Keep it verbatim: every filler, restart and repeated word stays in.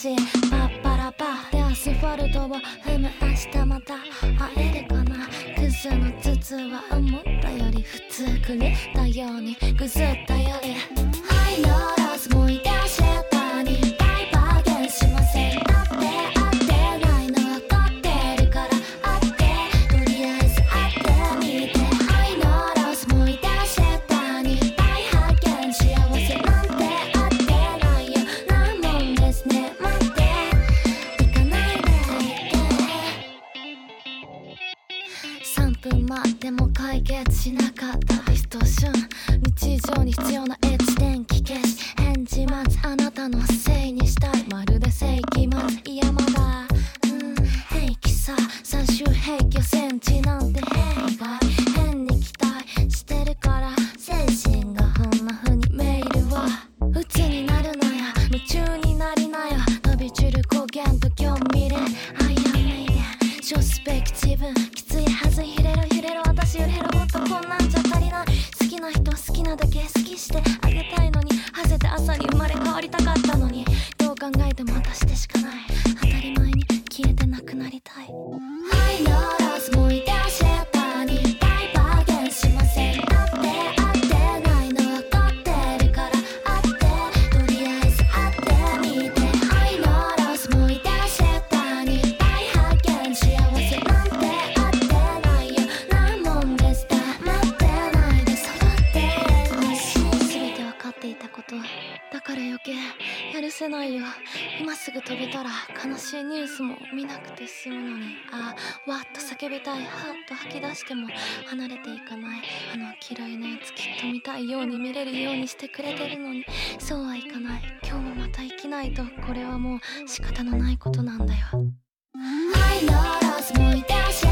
しパッパラパでアスファルトを踏む明日また会えるかな。クズの頭痛は思ったより普通くれたようにぐずったよりはいローラスもいてシェーターに大バーゲンしません。だって会ってないの分かってるから会ってとりあえず会ってみて。はいローラスもいてシェーターに大発見幸せなんて会ってないよなもんですね。待って行かないでさんぷん待っても解決しなかったディストーション。日常に必要なエッジ電気消し返事待つあなたのせいにしたいまるで正規待ついやまだうん平気さ最終兵器をセンチなんて弊害変に期待してるから精神がこんな風にメールは鬱になるなや夢中になりなや飛び散る光源と興味で I am made it ショスペクティブきついはずひれろひれろ私よりヘロボットこんなんじゃ足りない。好きな人好きなだけ好きしてあげたいのにはせて朝に生まれ変わりたかったのにどう考えても私でしかない当たり前に消えてなくなりたい。はいローラスもいてシェーターに大バーゲンしません。だって会ってないの分かってるから会ってとりあえず会ってみて。はいローラスもいてシェーターに大発見幸せなんて会ってないよなもんですって待ってないで触ってほしい。全て分かっていたことだから余計やるせないよ。今すぐ飛べたら悲しいニュースも見なくて済むのにああわっと叫びたいはっと吐き出しても離れていかないあの嫌いなやつきっと見たいように見れるようにしてくれてるのにそうはいかない。今日もまた生きないとこれはもう仕方のないことなんだよ。はいローラスもいて